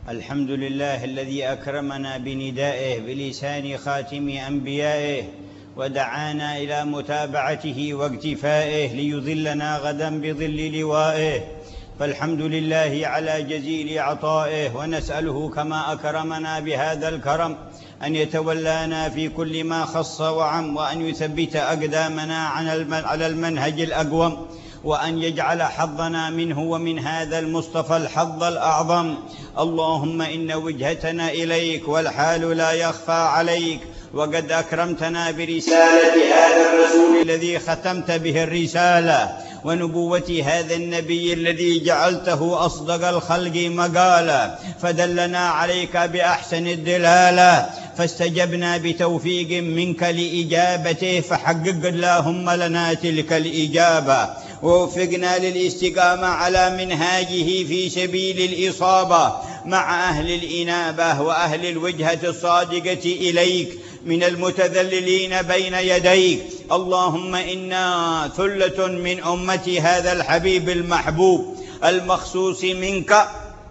الحمد لله الذي أكرمنا بندائه بلسان خاتم أنبيائه، ودعانا إلى متابعته واقتفائه ليظلنا غدا بظل لوائه، فالحمد لله على جزيل عطائه، ونسأله كما أكرمنا بهذا الكرم أن يتولانا في كل ما خص وعم، وأن يثبت أقدامنا على المنهج الأقوم، وأن يجعل حظنا منه ومن هذا المصطفى الحظ الأعظم. اللهم إن وجهتنا إليك والحال لا يخفى عليك، وقد أكرمتنا برسالة هذا الرسول الذي ختمت به الرسالة، ونبوة هذا النبي الذي جعلته أصدق الخلق مقالا، فدلنا عليك بأحسن الدلالة، فاستجبنا بتوفيق منك لإجابته، فحقق اللهم لنا تلك الإجابة، ووفقنا للاستقامة على منهاجه في سبيل الإصابة مع أهل الإنابة وأهل الوجهة الصادقة إليك من المتذللين بين يديك. اللهم إنا ثلة من أمة هذا الحبيب المحبوب المخصوص منك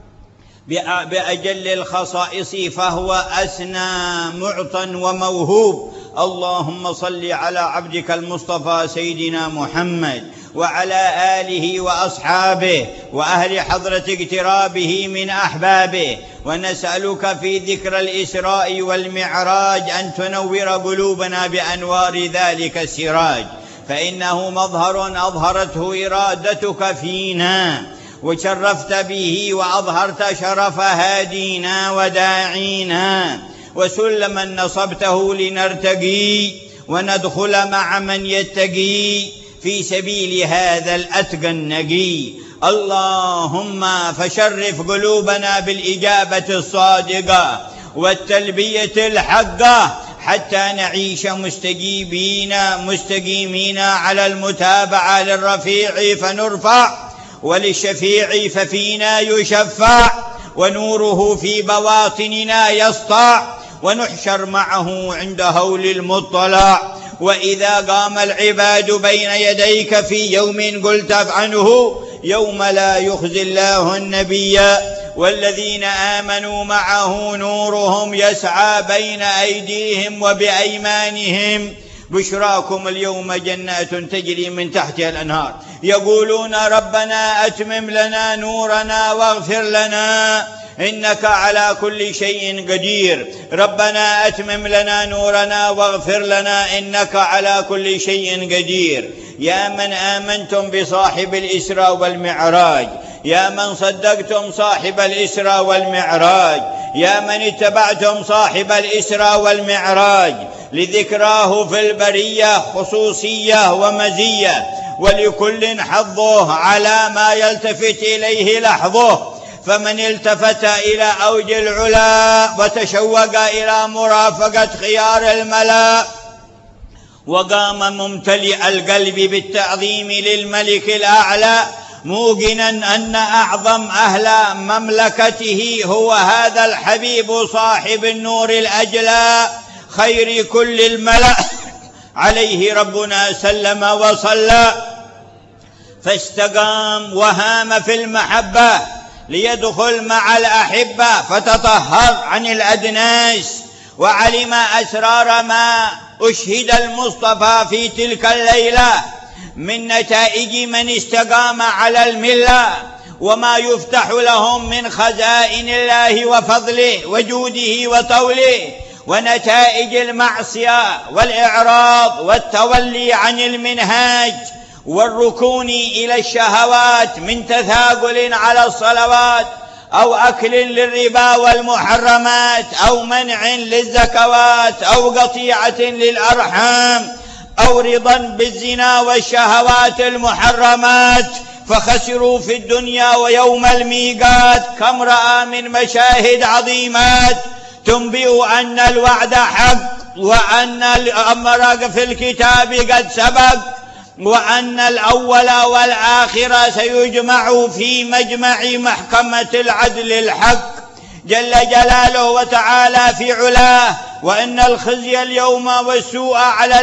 بأجل الخصائص، فهو أسنى معطى وموهوب. اللهم صل على عبدك المصطفى سيدنا محمد وعلى آله وأصحابه وأهل حضرة اقترابه من أحبابه، ونسألك في ذكر الإسراء والمعراج أن تنور قلوبنا بأنوار ذلك السراج، فإنه مظهر أظهرته إرادتك فينا، وشرفت به وأظهرت شرف هادينا وداعينا، وسلما نصبته لنرتقي وندخل مع من يتقي في سبيل هذا الأتقى النقي. اللهم فشرف قلوبنا بالإجابة الصادقة والتلبية الحقة، حتى نعيش مستقيمين على المتابعة للرفيع فنرفع، وللشفيع ففينا يشفع، ونوره في بواطننا يسطع، ونحشر معه عند هول المطلع. وإذا قام العباد بين يديك في يوم قلت عنه يوم لا يخزي الله النبي والذين آمنوا معه نورهم يسعى بين أيديهم وبأيمانهم، بشراكم اليوم جنات تجري من تحتها الأنهار يقولون ربنا أتمم لنا نورنا واغفر لنا إنك على كل شيء قدير. ربنا أتمم لنا نورنا واغفر لنا إنك على كل شيء قدير. يا من آمنتم بصاحب الإسراء والمعراج، يا من صدقتم صاحب الإسراء والمعراج، يا من اتبعتم صاحب الإسراء والمعراج، لذكراه في البرية خصوصية ومزية، ولكل حظه على ما يلتفت إليه لحظه، فمن التفت إلى أوج العلا وتشوق إلى مرافقة خيار الملا، وقام ممتلئ القلب بالتعظيم للملك الأعلى، موقنا أن أعظم أهل مملكته هو هذا الحبيب صاحب النور الأجلى خير كل الملأ، عليه ربنا سلم وصلى، فاستقام وهام في المحبة ليدخل مع الأحبة، فتطهر عن الأدناس، وعلم أسرار ما أشهد المصطفى في تلك الليلة من نتائج من استقام على الملة، وما يفتح لهم من خزائن الله وفضله وجوده وطوله، ونتائج المعصية والإعراض والتولي عن المنهاج والركون إلى الشهوات من تثاقل على الصلوات، أو أكل للربا والمحرمات، أو منع للزكوات، أو قطيعة للأرحام، أو رضا بالزنا والشهوات المحرمات، فخسروا في الدنيا ويوم الميقات. كم رأى من مشاهد عظيمات تنبئ أن الوعد حق، وأن الأمر في الكتاب قد سبق، وأن الأول والآخر سيجمع في مجمع محكمة العدل الحق جل جلاله وتعالى في علاه، وأن الخزي اليوم والسوء على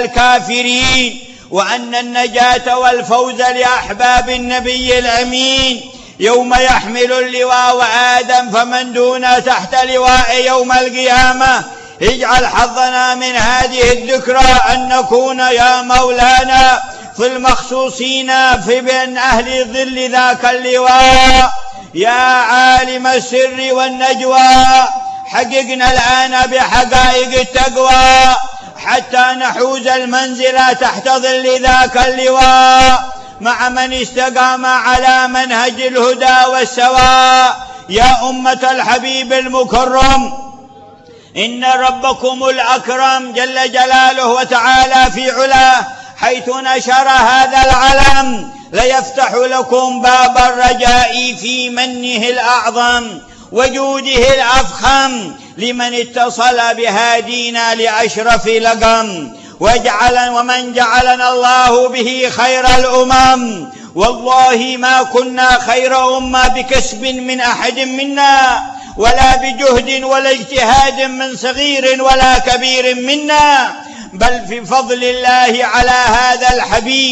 الكافرين، وأن النجاة والفوز لأحباب النبي الأمين. يوم يحمل اللواء آدم فمن دون تحت لواء يوم القيامة. اجعل حظنا من هذه الذكرى أن نكون يا مولانا في المخصوصين في بين أهل ظل ذاك اللواء. يا عالم السر والنجوى حققنا الآن بحقائق التقوى حتى نحوز المنزل تحت ظل ذاك اللواء مع من استقام على منهج الهدى والسواء. يا أمة الحبيب المكرم، إن ربكم الأكرم جل جلاله وتعالى في علاه حيث نشر هذا العلم ليفتح لكم باب الرجاء في منه الأعظم وجوده الأفخم لمن اتصل بهادينا لأشرف لقم. ومن جعلنا الله به خير الأمم. والله ما كنا خير أمة بكسب من أحد منا ولا بجهد ولا اجتهاد من صغير ولا كبير منا، بل في فضل الله على هذا الحبيب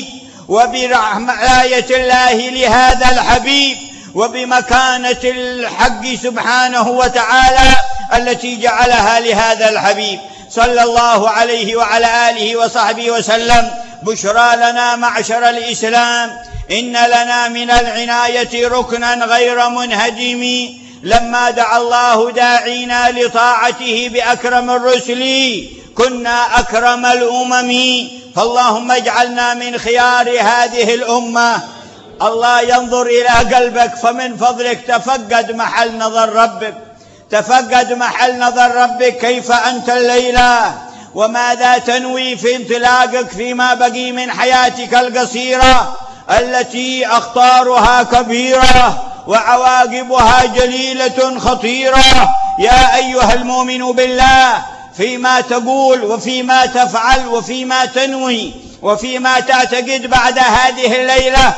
وبرعاية الله لهذا الحبيب وبمكانة الحق سبحانه وتعالى التي جعلها لهذا الحبيب صلى الله عليه وعلى آله وصحبه وسلم. بشرى لنا معشر الإسلام، إن لنا من العناية ركنا غير منهدم لما دعا الله داعينا لطاعته بأكرم الرسل كنا أكرم الأمم. فاللهم اجعلنا من خيار هذه الأمة. الله ينظر إلى قلبك، فمن فضلك تفقد محل نظر ربك، تفقد محل نظر ربك كيف أنت الليلة، وماذا تنوي في انطلاقك فيما بقي من حياتك القصيرة التي أخطارها كبيرة وعواقبها جليلة خطيرة. يا أيها المؤمن بالله، فيما تقول وفيما تفعل وفيما تنوي وفيما تعتقد بعد هذه الليلة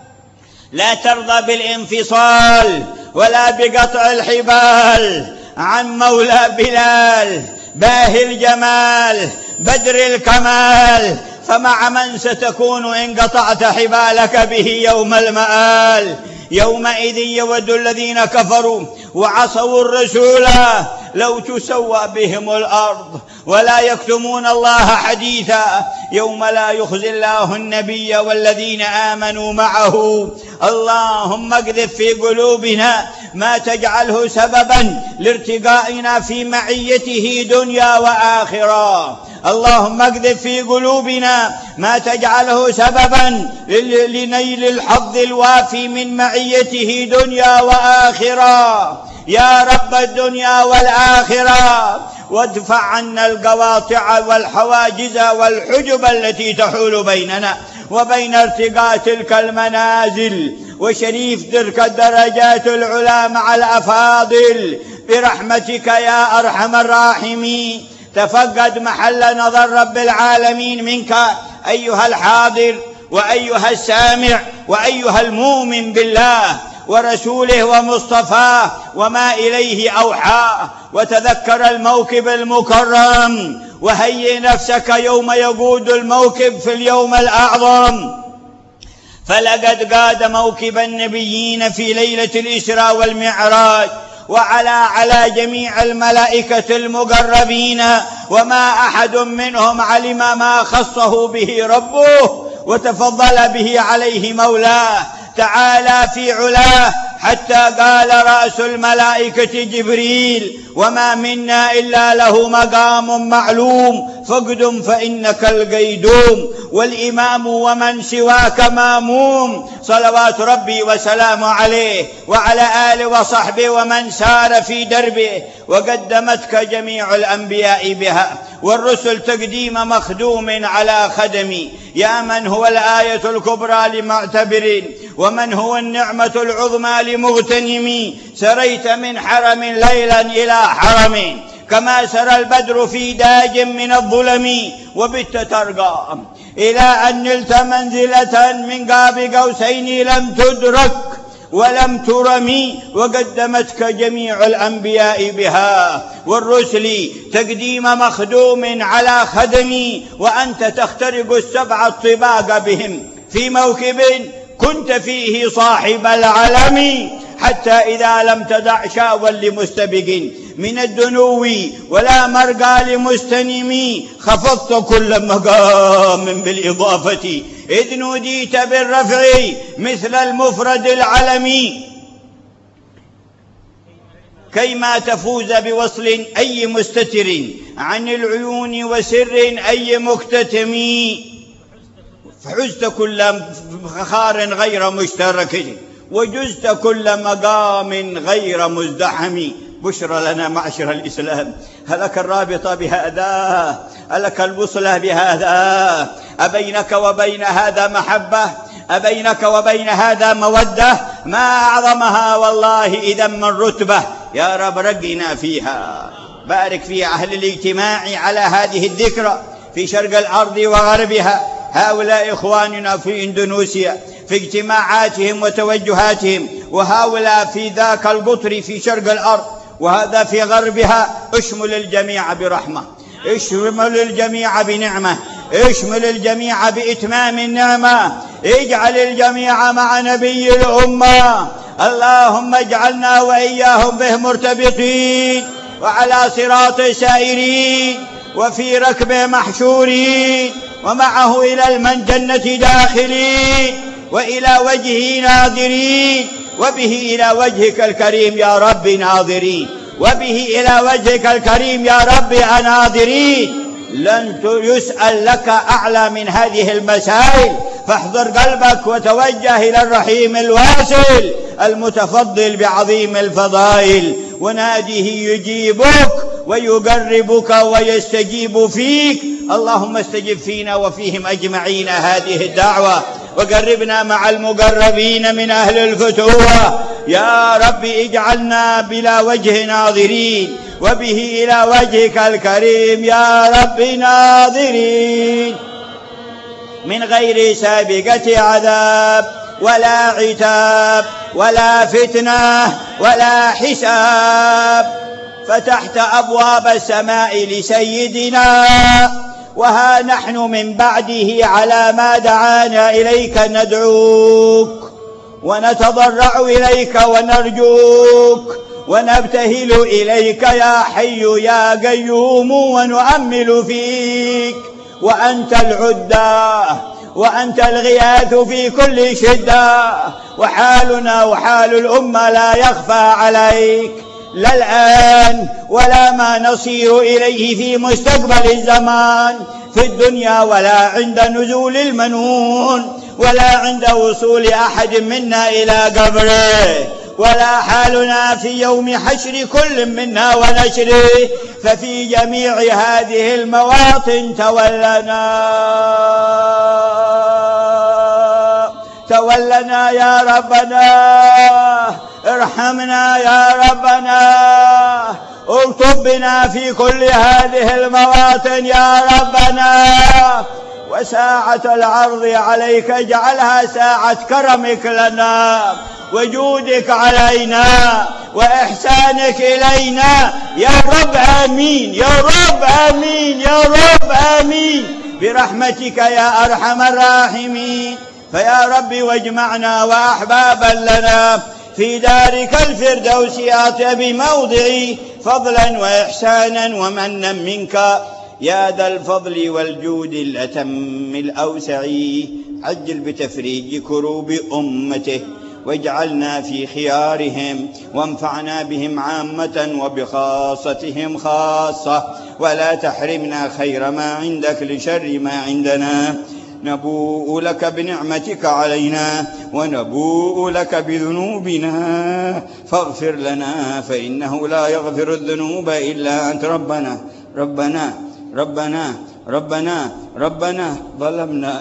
لا ترضى بالانفصال ولا بقطع الحبال عن مولى بلال باهي الجمال بدر الكمال، فمع من ستكون إن قطعت حبالك به يوم المآل. يومئذ يود الذين كفروا وعصوا الرسول لو تسوى بهم الأرض ولا يكتمون الله حديثا يوم لا يخزي الله النبي والذين آمنوا معه. اللهم اقذف في قلوبنا ما تجعله سببا لارتقائنا في معيته دنيا وآخرة. اللهم اقذف في قلوبنا ما تجعله سببا لنيل الحظ الوافي من معيته دنيا وآخرة. يا رب الدنيا والآخرة، وادفع عنا القواطع والحواجز والحجب التي تحول بيننا وبين ارتقاء تلك المنازل وشريف تلك الدرجات العلى مع الأفاضل برحمتك يا أرحم الراحمين. تفقد محل نظر رب العالمين منك أيها الحاضر وأيها السامع وأيها المؤمن بالله ورسوله ومصطفاه وما إليه أوحى، وتذكر الموكب المكرم وهيئ نفسك يوم يقود الموكب في اليوم الأعظم. فلقد قاد موكب النبيين في ليلة الإسراء والمعراج على جميع الملائكة المقربين، وما أحد منهم علم ما خصه به ربه وتفضل به عليه مولاه تعالى في علاه، حتى قال رأس الملائكة جبريل: وما منا إلا له مقام معلوم فاقدم فإنك القيدوم والإمام ومن سواك ماموم. صلوات ربي وسلامه عليه وعلى آله وصحبه ومن سار في دربه. وقدمتك جميع الأنبياء بها والرسل تقديم مخدوم على خدمي، يا من هو الآية الكبرى لمعتبر ومن هو النعمة العظمى لمغتنم. سريت من حرم ليلا إلى حرم كما سرى البدر في داج من الظلم، وبت ترقى إلى أن نلت منزلة من قاب قوسين لم تدرك ولم ترمي. وقدمتك جميع الأنبياء بها والرسل تقديم مخدوم على خدمي، وأنت تخترق السبع الطباق بهم في موكب كنت فيه صاحب العلم، حتى إذا لم تدع شاوا لمستبق من الدنو ولا مرقى لمستنم، خفضت كل مقام بالإضافة إذ نوديت بالرفع مثل المفرد العلمي، كيما تفوز بوصل أي مستتر عن العيون وسر أي مكتتم، فحزت كل فخار غير مشترك وجزت كل مقام غير مزدحم. بشرى لنا معشر الإسلام، هلك الرابط بهذا، هلك الوصلة بهذا، أبينك وبين هذا محبة، أبينك وبين هذا مودة، ما أعظمها والله إذا من رتبة. يا رب رقنا فيها، بارك في أهل الاجتماع على هذه الذكرى في شرق الأرض وغربها، هؤلاء إخواننا في إندونيسيا في اجتماعاتهم وتوجهاتهم، وهؤلاء في ذاك القطر في شرق الأرض وهذا في غربها. اشمل الجميع برحمة، اشمل الجميع بنعمة، اشمل الجميع بإتمام النعمة، اجعل الجميع مع نبي الأمة. اللهم اجعلنا وإياهم به مرتبطين وعلى صراط سائرين وفي ركب محشورين ومعه إلى الجنة داخلين وإلى وجهه ناظرين وبه إلى وجهك الكريم يا رب ناظرين، وبه إلى وجهك الكريم يا رب ناظرين. لن يسأل لك أعلى من هذه المسائل، فاحضر قلبك وتوجه إلى الرحيم الواصل المتفضل بعظيم الفضائل، وناديه يجيبك ويقربك ويستجيب فيك. اللهم استجب فينا وفيهم أجمعين هذه الدعوة، وقربنا مع المقربين من أهل الفتوة. يا رب اجعلنا بلا وجه ناظرين وبه إلى وجهك الكريم يا رب ناظرين، من غير سابقة عذاب ولا عتاب ولا فتنة ولا حساب. فتحت أبواب السماء لسيدنا، وها نحن من بعده على ما دعانا إليك ندعوك ونتضرع إليك ونرجوك ونبتهل إليك يا حي يا قيوم ونؤمل فيك. وأنت العدة وأنت الغياث في كل شدة، وحالنا وحال الأمة لا يخفى عليك، لا الآن ولا ما نصير إليه في مستقبل الزمان في الدنيا، ولا عند نزول المنون، ولا عند وصول أحد منا إلى قبره، ولا حالنا في يوم حشر كل منا ونشره. ففي جميع هذه المواطن تولنا يا ربنا، ارحمنا يا ربنا، اكتب بنا في كل هذه المواطن يا ربنا. وساعة العرض عليك اجعلها ساعة كرمك لنا وجودك علينا وإحسانك إلينا يا رب. آمين يا رب، آمين يا رب، آمين برحمتك يا أرحم الراحمين. فيا رب واجمعنا وأحبابا لنا في دارك الفردوس أطيب موضع فضلا وإحسانا ومنا منك يا ذا الفضل والجود الأتم الأوسع. عجل بتفريج كروب أمته واجعلنا في خيارهم، وانفعنا بهم عامة وبخاصتهم خاصة، ولا تحرمنا خير ما عندك لشر ما عندنا. نبوء لك بنعمتك علينا ونبوء لك بذنوبنا فاغفر لنا، فإنه لا يغفر الذنوب إلا أنت. ربنا ربنا ربنا ربنا ربنا ظلمنا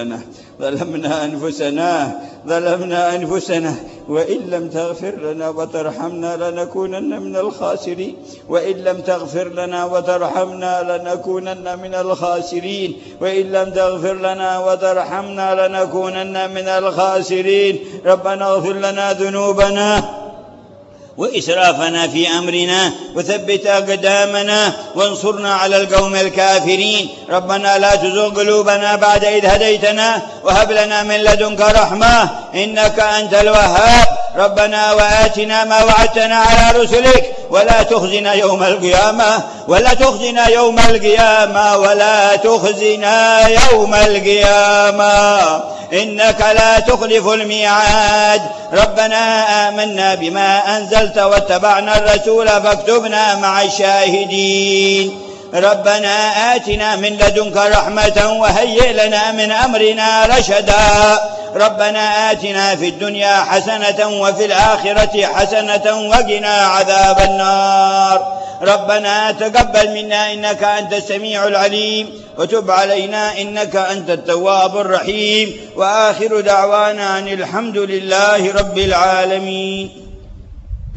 أنفسنا وإن لم تغفر لنا وترحمنا لنكونن من الخاسرين، وإن لم تغفر لنا وترحمنا لنكونن من الخاسرين، وإن لم تغفر لنا وترحمنا لنكونن من الخاسرين. ربنا اغفر لنا ذنوبنا وإسرافنا في أمرنا وثبت أقدامنا وانصرنا على القوم الكافرين. ربنا لا تزغ قلوبنا بعد إذ هديتنا وهب لنا من لدنك رحمة إنك أنت الوهاب. ربنا وآتنا ما وعدتنا على رسلك ولا تخزنا يوم القيامة ولا تخزنا يوم القيامة ولا تخزنا يوم القيامة إنك لا تخلف الميعاد. ربنا آمنا بما أنزلت واتبعنا الرسول فاكتبنا مع الشاهدين. ربنا آتنا من لدنك رحمة وهيئ لنا من أمرنا رشدا. ربنا آتنا في الدنيا حسنة وفي الآخرة حسنة وقنا عذاب النار. ربنا تقبل منا إنك أنت السميع العليم وتب علينا إنك أنت التواب الرحيم. وآخر دعوانا أن الحمد لله رب العالمين.